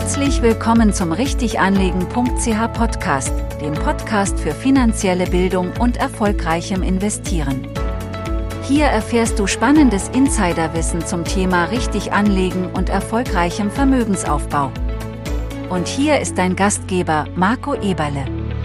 Herzlich willkommen zum richtiganlegen.ch Podcast, dem Podcast für finanzielle Bildung und erfolgreichem Investieren. Hier erfährst du spannendes Insiderwissen zum Thema richtig anlegen und erfolgreichem Vermögensaufbau. Und hier ist dein Gastgeber Marco Eberle.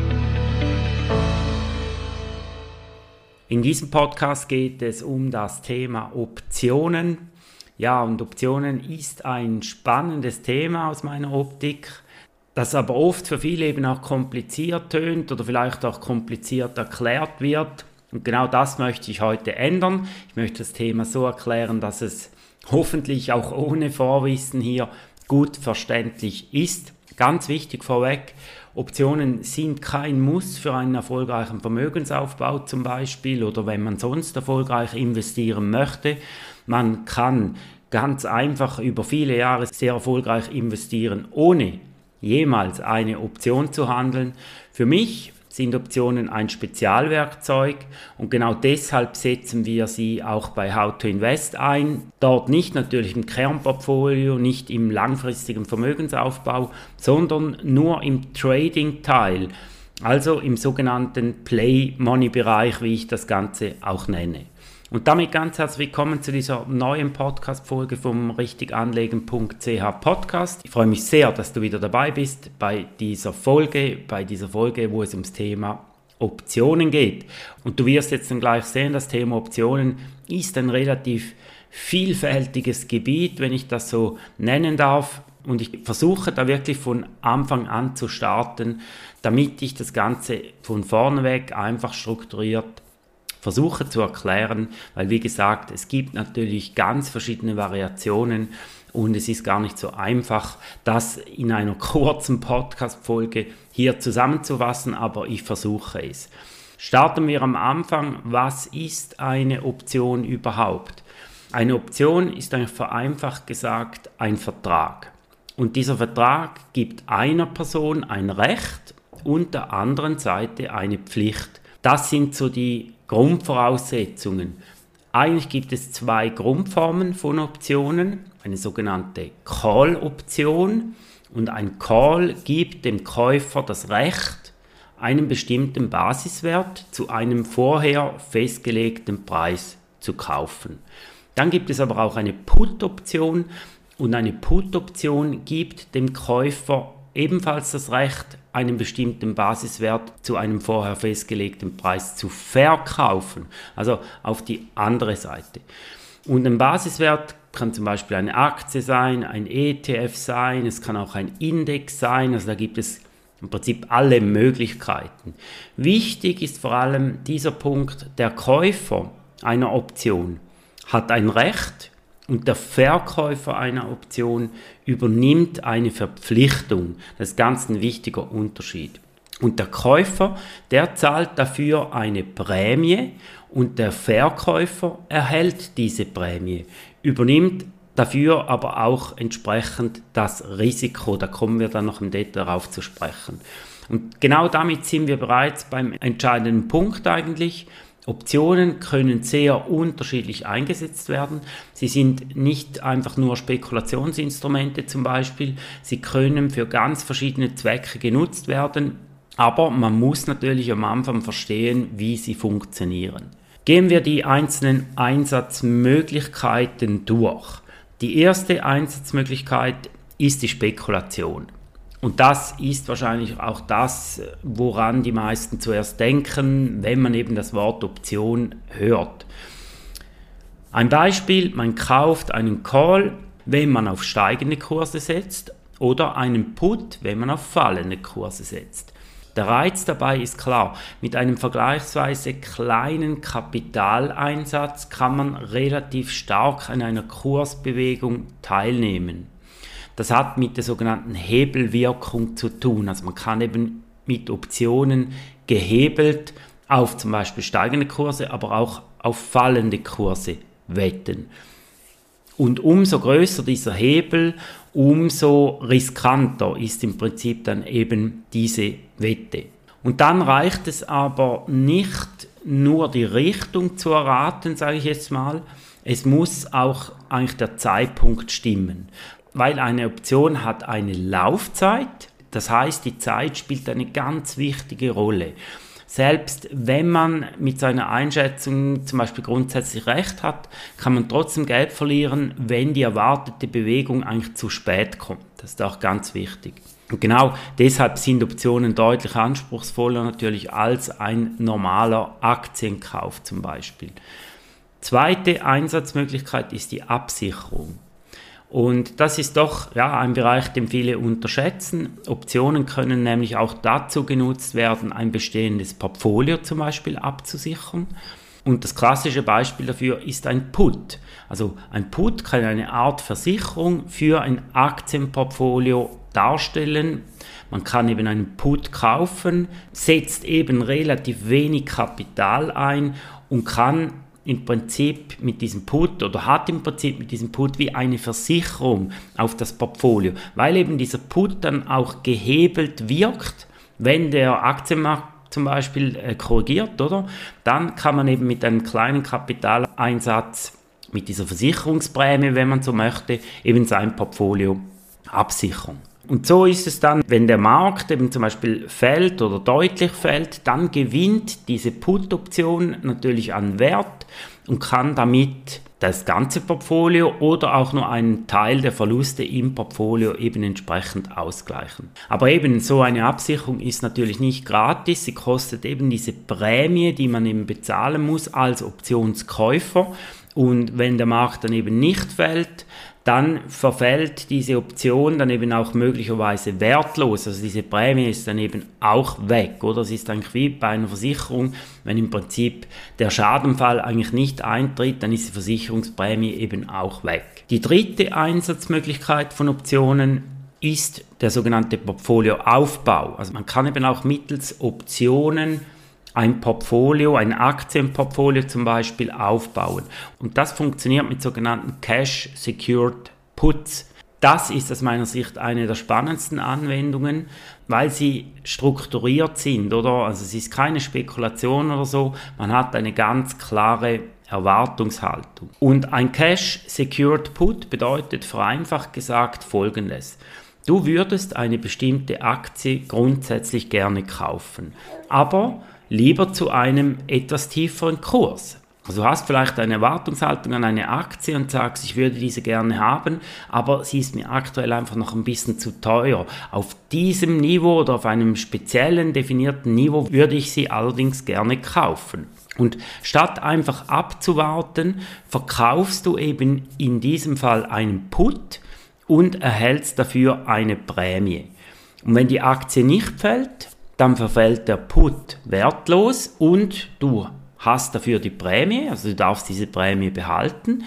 In diesem Podcast geht es um das Thema Optionen. Ja, und Optionen ist ein spannendes Thema aus meiner Optik, das aber oft für viele eben auch kompliziert tönt oder vielleicht auch kompliziert erklärt wird. Und genau das möchte ich heute ändern. Ich möchte das Thema so erklären, dass es hoffentlich auch ohne Vorwissen hier gut verständlich ist. Ganz wichtig vorweg, Optionen sind kein Muss für einen erfolgreichen Vermögensaufbau zum Beispiel oder wenn man sonst erfolgreich investieren möchte. Man kann ganz einfach über viele Jahre sehr erfolgreich investieren, ohne jemals eine Option zu handeln. Für mich sind Optionen ein Spezialwerkzeug und genau deshalb setzen wir sie auch bei How to Invest ein. Dort nicht natürlich im Kernportfolio, nicht im langfristigen Vermögensaufbau, sondern nur im Trading-Teil, also im sogenannten Play-Money-Bereich, wie ich das Ganze auch nenne. Und damit ganz herzlich willkommen zu dieser neuen Podcast-Folge vom richtiganlegen.ch Podcast. Ich freue mich sehr, dass du wieder dabei bist bei dieser Folge, wo es ums Thema Optionen geht. Und du wirst jetzt dann gleich sehen, das Thema Optionen ist ein relativ vielfältiges Gebiet, wenn ich das so nennen darf. Und ich versuche da wirklich von Anfang an zu starten, damit ich das Ganze von vorne weg einfach strukturiert versuche zu erklären, weil wie gesagt, es gibt natürlich ganz verschiedene Variationen und es ist gar nicht so einfach, das in einer kurzen Podcast-Folge hier zusammenzufassen, aber ich versuche es. Starten wir am Anfang. Was ist eine Option überhaupt? Eine Option ist eigentlich vereinfacht gesagt ein Vertrag. Und dieser Vertrag gibt einer Person ein Recht und der anderen Seite eine Pflicht. Das sind so die Grundvoraussetzungen. Eigentlich gibt es zwei Grundformen von Optionen, eine sogenannte Call-Option und ein Call gibt dem Käufer das Recht, einen bestimmten Basiswert zu einem vorher festgelegten Preis zu kaufen. Dann gibt es aber auch eine Put-Option und eine Put-Option gibt dem Käufer ebenfalls das Recht, einen bestimmten Basiswert zu einem vorher festgelegten Preis zu verkaufen, also auf die andere Seite. Und ein Basiswert kann zum Beispiel eine Aktie sein, ein ETF sein, es kann auch ein Index sein, also da gibt es im Prinzip alle Möglichkeiten. Wichtig ist vor allem dieser Punkt, der Käufer einer Option hat ein Recht, und der Verkäufer einer Option übernimmt eine Verpflichtung. Das ist ganz ein wichtiger Unterschied. Und der Käufer, der zahlt dafür eine Prämie und der Verkäufer erhält diese Prämie, übernimmt dafür aber auch entsprechend das Risiko. Da kommen wir dann noch im Detail darauf zu sprechen. Und genau damit sind wir bereits beim entscheidenden Punkt eigentlich. Optionen können sehr unterschiedlich eingesetzt werden. Sie sind nicht einfach nur Spekulationsinstrumente zum Beispiel. Sie können für ganz verschiedene Zwecke genutzt werden. Aber man muss natürlich am Anfang verstehen, wie sie funktionieren. Gehen wir die einzelnen Einsatzmöglichkeiten durch. Die erste Einsatzmöglichkeit ist die Spekulation. Und das ist wahrscheinlich auch das, woran die meisten zuerst denken, wenn man eben das Wort Option hört. Ein Beispiel, man kauft einen Call, wenn man auf steigende Kurse setzt oder einen Put, wenn man auf fallende Kurse setzt. Der Reiz dabei ist klar, mit einem vergleichsweise kleinen Kapitaleinsatz kann man relativ stark an einer Kursbewegung teilnehmen. Das hat mit der sogenannten Hebelwirkung zu tun. Also man kann eben mit Optionen gehebelt auf zum Beispiel steigende Kurse, aber auch auf fallende Kurse wetten. Und umso größer dieser Hebel, umso riskanter ist im Prinzip dann eben diese Wette. Und dann reicht es aber nicht nur die Richtung zu erraten, sage ich jetzt mal. Es muss auch eigentlich der Zeitpunkt stimmen. weil eine Option hat eine Laufzeit. Das heißt, die Zeit spielt eine ganz wichtige Rolle. Selbst wenn man mit seiner Einschätzung zum Beispiel grundsätzlich recht hat, kann man trotzdem Geld verlieren, wenn die erwartete Bewegung eigentlich zu spät kommt. Das ist auch ganz wichtig. Und genau deshalb sind Optionen deutlich anspruchsvoller natürlich als ein normaler Aktienkauf zum Beispiel. Zweite Einsatzmöglichkeit ist die Absicherung. Und das ist doch ein Bereich, den viele unterschätzen. Optionen können nämlich auch dazu genutzt werden, ein bestehendes Portfolio zum Beispiel abzusichern. Und das klassische Beispiel dafür ist ein Put. Also ein Put kann eine Art Versicherung für ein Aktienportfolio darstellen. Man kann eben einen Put kaufen, setzt eben relativ wenig Kapital ein und kann im Prinzip mit diesem Put oder hat im Prinzip mit diesem Put wie eine Versicherung auf das Portfolio, weil eben dieser Put dann auch gehebelt wirkt, wenn der Aktienmarkt zum Beispiel korrigiert, oder? Dann kann man eben mit einem kleinen Kapitaleinsatz, mit dieser Versicherungsprämie, wenn man so möchte, eben sein Portfolio absichern. Und so ist es dann, wenn der Markt eben zum Beispiel fällt oder deutlich fällt, dann gewinnt diese Put-Option natürlich an Wert und kann damit das ganze Portfolio oder auch nur einen Teil der Verluste im Portfolio eben entsprechend ausgleichen. Aber eben so eine Absicherung ist natürlich nicht gratis, sie kostet eben diese Prämie, die man eben bezahlen muss als Optionskäufer. Und wenn der Markt dann eben nicht fällt, dann verfällt diese Option dann eben auch möglicherweise wertlos. Also diese Prämie ist dann eben auch weg, oder? Es ist eigentlich wie bei einer Versicherung, wenn im Prinzip der Schadenfall eigentlich nicht eintritt, dann ist die Versicherungsprämie eben auch weg. Die dritte Einsatzmöglichkeit von Optionen ist der sogenannte Portfolioaufbau. Also man kann eben auch mittels Optionen ein Portfolio, ein Aktienportfolio zum Beispiel aufbauen. Und das funktioniert mit sogenannten Cash-Secured Puts. Das ist aus meiner Sicht eine der spannendsten Anwendungen, weil sie strukturiert sind, oder? Also es ist keine Spekulation oder so, man hat eine ganz klare Erwartungshaltung. Und ein Cash-Secured Put bedeutet vereinfacht gesagt Folgendes. Du würdest eine bestimmte Aktie grundsätzlich gerne kaufen, aber lieber zu einem etwas tieferen Kurs. Also du hast vielleicht eine Erwartungshaltung an eine Aktie und sagst, ich würde diese gerne haben, aber sie ist mir aktuell einfach noch ein bisschen zu teuer. Auf diesem Niveau oder auf einem speziellen definierten Niveau würde ich sie allerdings gerne kaufen. Und statt einfach abzuwarten, verkaufst du eben in diesem Fall einen Put und erhältst dafür eine Prämie. Und wenn die Aktie nicht fällt, dann verfällt der Put wertlos und du hast dafür die Prämie, also du darfst diese Prämie behalten.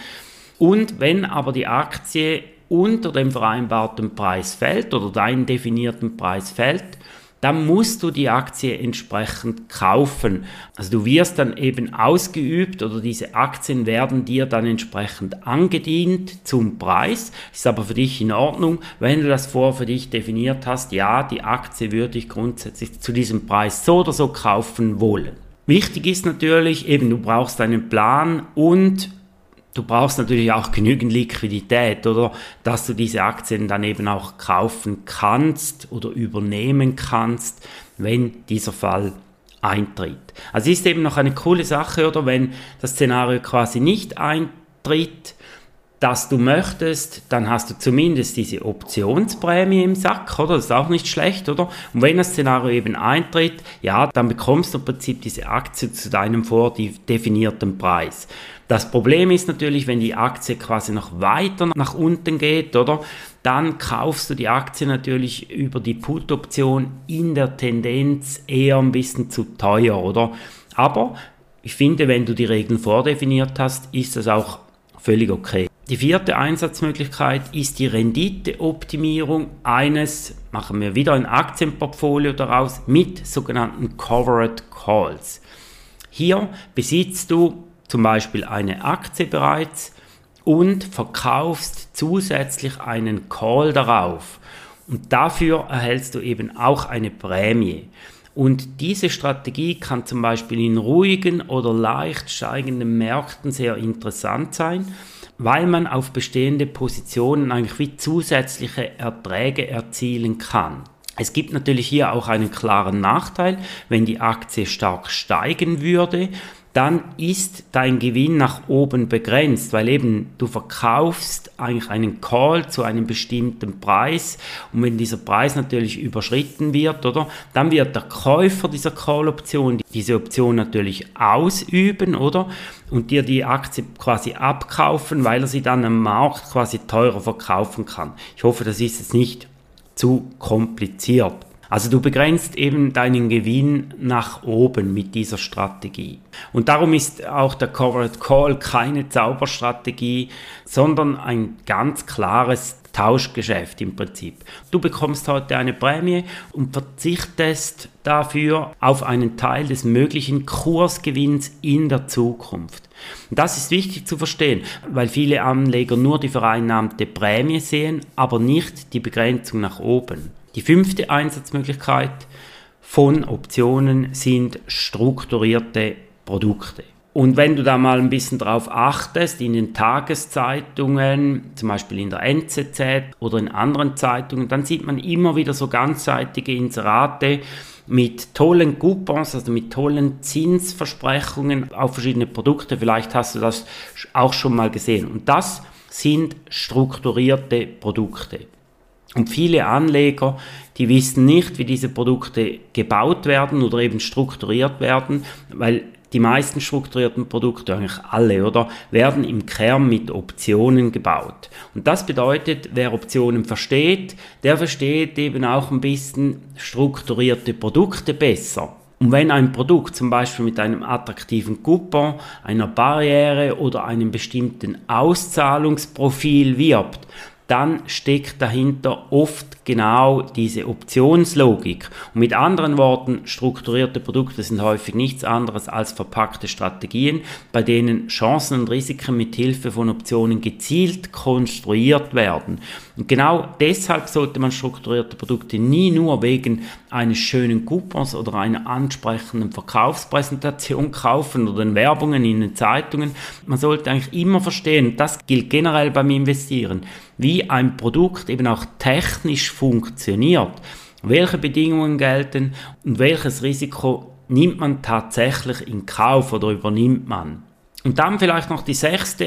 Und wenn aber die Aktie unter dem vereinbarten Preis fällt oder deinen definierten Preis fällt, dann musst du die Aktie entsprechend kaufen. Also du wirst dann eben ausgeübt oder diese Aktien werden dir dann entsprechend angedient zum Preis. Ist aber für dich in Ordnung, wenn du das für dich definiert hast, ja, die Aktie würde ich grundsätzlich zu diesem Preis so oder so kaufen wollen. Wichtig ist natürlich eben, du brauchst einen Plan und du brauchst natürlich auch genügend Liquidität, oder dass du diese Aktien dann eben auch kaufen kannst oder übernehmen kannst, wenn dieser Fall eintritt. Also ist eben noch eine coole Sache, oder wenn das Szenario quasi nicht eintritt, dass du möchtest, dann hast du zumindest diese Optionsprämie im Sack, oder? Das ist auch nicht schlecht, oder? Und wenn das Szenario eben eintritt, ja, dann bekommst du im Prinzip diese Aktie zu deinem vordefinierten Preis. Das Problem ist natürlich, wenn die Aktie quasi noch weiter nach unten geht, oder? Dann kaufst du die Aktie natürlich über die Put-Option in der Tendenz eher ein bisschen zu teuer, oder? Aber ich finde, wenn du die Regeln vordefiniert hast, ist das auch völlig okay. Die vierte Einsatzmöglichkeit ist die Renditeoptimierung eines, machen wir wieder ein Aktienportfolio daraus, mit sogenannten Covered Calls. Hier besitzt du zum Beispiel eine Aktie bereits und verkaufst zusätzlich einen Call darauf. Und dafür erhältst du eben auch eine Prämie. Und diese Strategie kann zum Beispiel in ruhigen oder leicht steigenden Märkten sehr interessant sein. weil man auf bestehende Positionen eigentlich wie zusätzliche Erträge erzielen kann. Es gibt natürlich hier auch einen klaren Nachteil, wenn die Aktie stark steigen würde, dann ist dein Gewinn nach oben begrenzt, weil eben du verkaufst eigentlich einen Call zu einem bestimmten Preis und wenn dieser Preis natürlich überschritten wird, oder, dann wird der Käufer dieser Call-Option diese Option natürlich ausüben, oder, und dir die Aktie quasi abkaufen, weil er sie dann am Markt quasi teurer verkaufen kann. Ich hoffe, das ist jetzt nicht zu kompliziert. Also du begrenzt eben deinen Gewinn nach oben mit dieser Strategie. Und darum ist auch der Covered Call keine Zauberstrategie, sondern ein ganz klares Tauschgeschäft im Prinzip. Du bekommst heute eine Prämie und verzichtest dafür auf einen Teil des möglichen Kursgewinns in der Zukunft. Und das ist wichtig zu verstehen, weil viele Anleger nur die vereinnahmte Prämie sehen, aber nicht die Begrenzung nach oben. Die 5. Einsatzmöglichkeit von Optionen sind strukturierte Produkte. Und wenn du da mal ein bisschen drauf achtest, in den Tageszeitungen, zum Beispiel in der NZZ oder in anderen Zeitungen, dann sieht man immer wieder so ganzseitige Inserate mit tollen Coupons, also mit tollen Zinsversprechungen auf verschiedene Produkte. Vielleicht hast du das auch schon mal gesehen. Und das sind strukturierte Produkte. Und viele Anleger, die wissen nicht, wie diese Produkte gebaut werden oder eben strukturiert werden, weil die meisten strukturierten Produkte, eigentlich alle, oder, werden im Kern mit Optionen gebaut. Und das bedeutet, wer Optionen versteht, der versteht eben auch ein bisschen strukturierte Produkte besser. Und wenn ein Produkt zum Beispiel mit einem attraktiven Coupon, einer Barriere oder einem bestimmten Auszahlungsprofil wirbt, dann steckt dahinter oft genau diese Optionslogik. Und mit anderen Worten, strukturierte Produkte sind häufig nichts anderes als verpackte Strategien, bei denen Chancen und Risiken mit Hilfe von Optionen gezielt konstruiert werden. Und genau deshalb sollte man strukturierte Produkte nie nur wegen eines schönen Coupons oder einer ansprechenden Verkaufspräsentation kaufen oder den Werbungen in den Zeitungen. Man sollte eigentlich immer verstehen, das gilt generell beim Investieren, wie ein Produkt eben auch technisch funktioniert, welche Bedingungen gelten und welches Risiko nimmt man tatsächlich in Kauf oder übernimmt man. Und dann vielleicht noch die 6.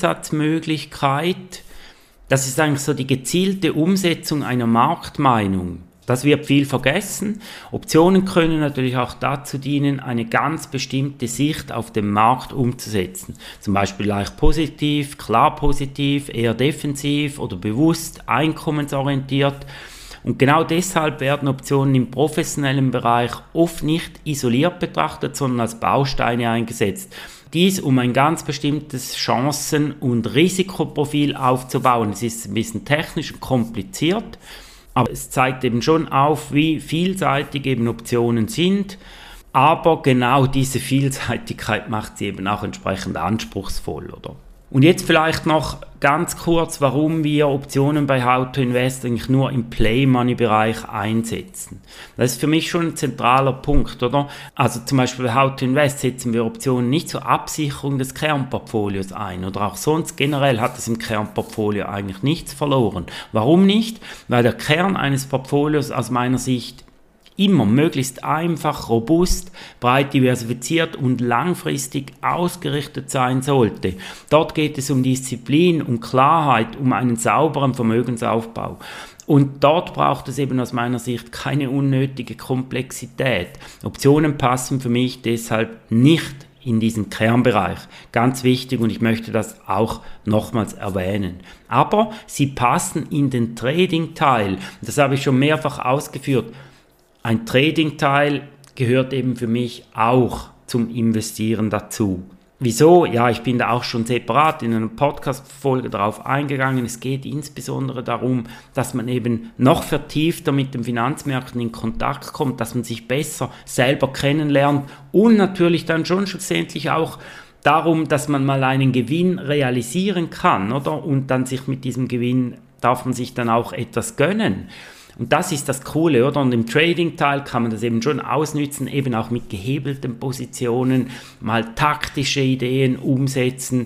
Einsatzmöglichkeit, das ist eigentlich so die gezielte Umsetzung einer Marktmeinung. Das wird viel vergessen. Optionen können natürlich auch dazu dienen, eine ganz bestimmte Sicht auf den Markt umzusetzen. Zum Beispiel leicht positiv, klar positiv, eher defensiv oder bewusst einkommensorientiert. Und genau deshalb werden Optionen im professionellen Bereich oft nicht isoliert betrachtet, sondern als Bausteine eingesetzt. Dies, um ein ganz bestimmtes Chancen- und Risikoprofil aufzubauen. Es ist ein bisschen technisch und kompliziert, aber es zeigt eben schon auf, wie vielseitig eben Optionen sind. Aber genau diese Vielseitigkeit macht sie eben auch entsprechend anspruchsvoll, oder? Und jetzt vielleicht noch ganz kurz, warum wir Optionen bei How to Invest eigentlich nur im Play-Money-Bereich einsetzen. Das ist für mich schon ein zentraler Punkt, oder? Also zum Beispiel bei How to Invest setzen wir Optionen nicht zur Absicherung des Kernportfolios ein oder auch sonst generell hat es im Kernportfolio eigentlich nichts verloren. Warum nicht? Weil der Kern eines Portfolios aus meiner Sicht immer möglichst einfach, robust, breit diversifiziert und langfristig ausgerichtet sein sollte. Dort geht es um Disziplin, um Klarheit, um einen sauberen Vermögensaufbau. Und dort braucht es eben aus meiner Sicht keine unnötige Komplexität. Optionen passen für mich deshalb nicht in diesen Kernbereich. Ganz wichtig und ich möchte das auch nochmals erwähnen. Aber sie passen in den Trading-Teil. Das habe ich schon mehrfach ausgeführt. Ein Trading-Teil gehört eben für mich auch zum Investieren dazu. Wieso? Ja, ich bin da auch schon separat in einer Podcast-Folge darauf eingegangen. Es geht insbesondere darum, dass man eben noch vertiefter mit den Finanzmärkten in Kontakt kommt, dass man sich besser selber kennenlernt und natürlich dann schon schlussendlich auch darum, dass man mal einen Gewinn realisieren kann, oder? Und dann sich mit diesem Gewinn darf man sich dann auch etwas gönnen. Und das ist das Coole, oder? Und im Trading-Teil kann man das eben schon ausnützen, eben auch mit gehebelten Positionen, mal taktische Ideen umsetzen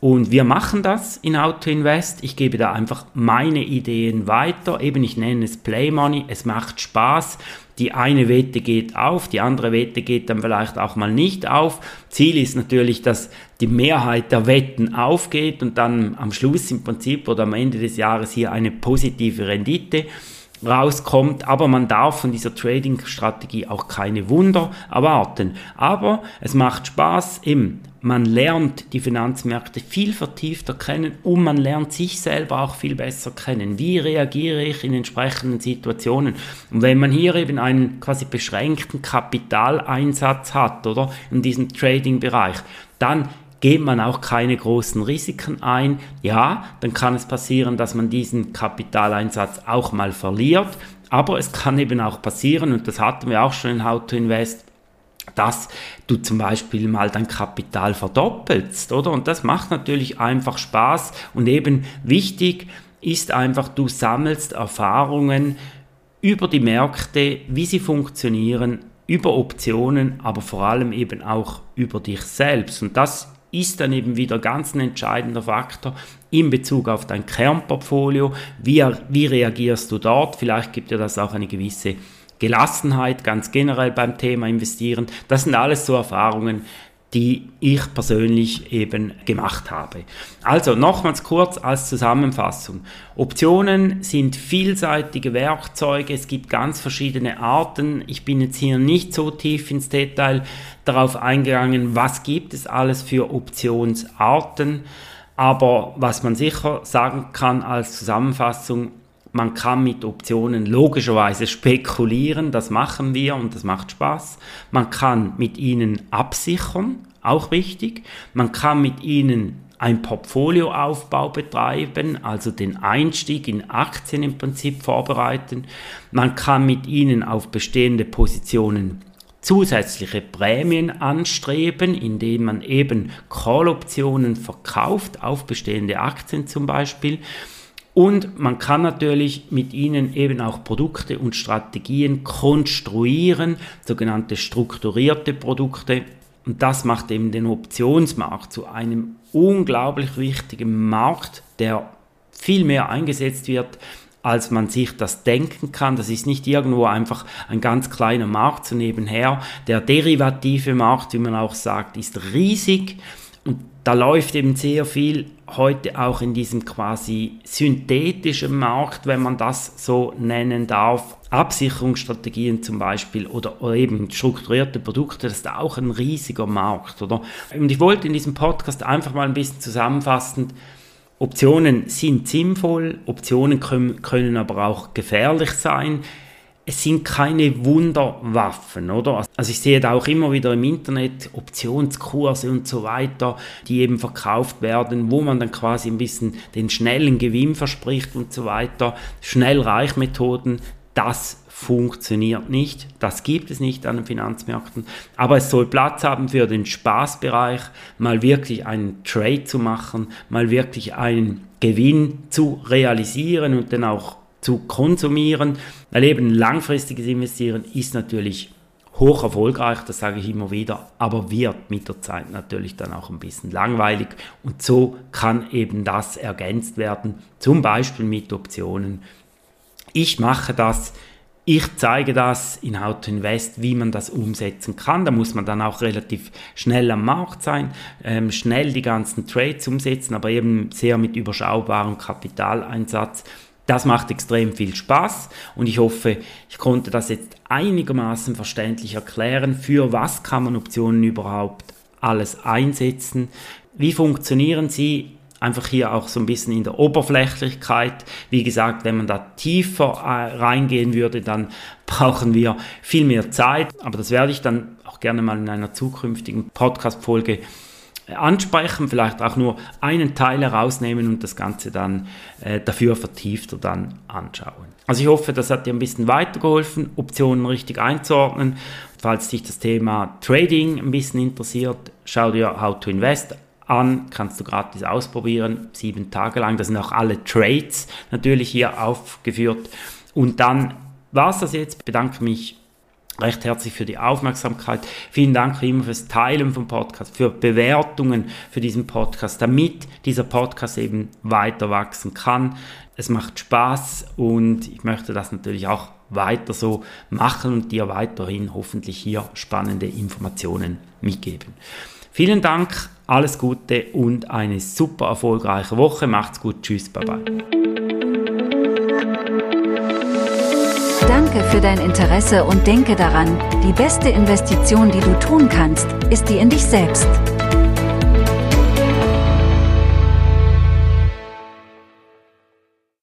Und wir machen das in How to Invest. Ich gebe da einfach meine Ideen weiter. Eben, ich nenne es Play Money. Es macht Spaß. Die eine Wette geht auf, die andere Wette geht dann vielleicht auch mal nicht auf. Ziel ist natürlich, dass die Mehrheit der Wetten aufgeht und dann am Schluss im Prinzip oder am Ende des Jahres hier eine positive Rendite rauskommt, aber man darf von dieser Trading-Strategie auch keine Wunder erwarten. Aber es macht Spaß, man lernt die Finanzmärkte viel vertiefter kennen und man lernt sich selber auch viel besser kennen. Wie reagiere ich in entsprechenden Situationen? Und wenn man hier eben einen quasi beschränkten Kapitaleinsatz hat, oder, in diesem Trading-Bereich, dann geht man auch keine großen Risiken ein. Ja, dann kann es passieren, dass man diesen Kapitaleinsatz auch mal verliert, aber es kann eben auch passieren, und das hatten wir auch schon in How to Invest, dass du zum Beispiel mal dein Kapital verdoppelst, oder? Und das macht natürlich einfach Spaß und eben wichtig ist einfach, du sammelst Erfahrungen über die Märkte, wie sie funktionieren, über Optionen, aber vor allem eben auch über dich selbst, und das ist dann eben wieder ganz ein entscheidender Faktor in Bezug auf dein Kernportfolio. Wie reagierst du dort? Vielleicht gibt dir das auch eine gewisse Gelassenheit, ganz generell beim Thema Investieren. Das sind alles so Erfahrungen, die ich persönlich eben gemacht habe. Also nochmals kurz als Zusammenfassung. Optionen sind vielseitige Werkzeuge, es gibt ganz verschiedene Arten. Ich bin jetzt hier nicht so tief ins Detail darauf eingegangen, was gibt es alles für Optionsarten, aber was man sicher sagen kann als Zusammenfassung, man kann mit Optionen logischerweise spekulieren, das machen wir und das macht Spaß. Man kann mit ihnen absichern, auch wichtig. Man kann mit ihnen einen Portfolioaufbau betreiben, also den Einstieg in Aktien im Prinzip vorbereiten. Man kann mit ihnen auf bestehende Positionen zusätzliche Prämien anstreben, indem man eben Call-Optionen verkauft auf bestehende Aktien zum Beispiel. Und man kann natürlich mit ihnen eben auch Produkte und Strategien konstruieren, sogenannte strukturierte Produkte. Und das macht eben den Optionsmarkt zu einem unglaublich wichtigen Markt, der viel mehr eingesetzt wird, als man sich das denken kann. Das ist nicht irgendwo einfach ein ganz kleiner Markt so nebenher. Der derivative Markt, wie man auch sagt, ist riesig. Und da läuft eben sehr viel heute auch in diesem quasi synthetischen Markt, wenn man das so nennen darf. Absicherungsstrategien zum Beispiel oder eben strukturierte Produkte, das ist auch ein riesiger Markt, oder? Und ich wollte in diesem Podcast einfach mal ein bisschen zusammenfassend, Optionen sind sinnvoll, Optionen können aber auch gefährlich sein. Es sind keine Wunderwaffen, oder? Also ich sehe da auch immer wieder im Internet Optionskurse und so weiter, die eben verkauft werden, wo man dann quasi ein bisschen den schnellen Gewinn verspricht und so weiter. Schnellreichmethoden, das funktioniert nicht, das gibt es nicht an den Finanzmärkten, aber es soll Platz haben für den Spaßbereich, mal wirklich einen Trade zu machen, mal wirklich einen Gewinn zu realisieren und dann auch zu konsumieren, weil eben langfristiges Investieren ist natürlich hoch erfolgreich, das sage ich immer wieder, aber wird mit der Zeit natürlich dann auch ein bisschen langweilig und so kann eben das ergänzt werden, zum Beispiel mit Optionen. Ich mache das, ich zeige das in How to Invest, wie man das umsetzen kann. Da muss man dann auch relativ schnell am Markt sein, schnell die ganzen Trades umsetzen, aber eben sehr mit überschaubarem Kapitaleinsatz. Das macht extrem viel Spaß und ich hoffe, ich konnte das jetzt einigermaßen verständlich erklären, für was kann man Optionen überhaupt alles einsetzen, wie funktionieren sie, einfach hier auch so ein bisschen in der Oberflächlichkeit. Wie gesagt, wenn man da tiefer reingehen würde, dann brauchen wir viel mehr Zeit, aber das werde ich dann auch gerne mal in einer zukünftigen Podcast-Folge ansprechen, vielleicht auch nur einen Teil herausnehmen und das Ganze dann dafür vertiefter dann anschauen. Also ich hoffe, das hat dir ein bisschen weitergeholfen, Optionen richtig einzuordnen. Falls dich das Thema Trading ein bisschen interessiert, schau dir How to Invest an, kannst du gratis ausprobieren, 7 Tage lang, da sind auch alle Trades natürlich hier aufgeführt. Und dann war es das jetzt, bedanke mich recht herzlich für die Aufmerksamkeit. Vielen Dank immer fürs Teilen vom Podcast, für Bewertungen für diesen Podcast, damit dieser Podcast eben weiter wachsen kann. Es macht Spaß und ich möchte das natürlich auch weiter so machen und dir weiterhin hoffentlich hier spannende Informationen mitgeben. Vielen Dank, alles Gute und eine super erfolgreiche Woche. Macht's gut, tschüss, bye bye. Danke für dein Interesse und denke daran, die beste Investition, die du tun kannst, ist die in dich selbst.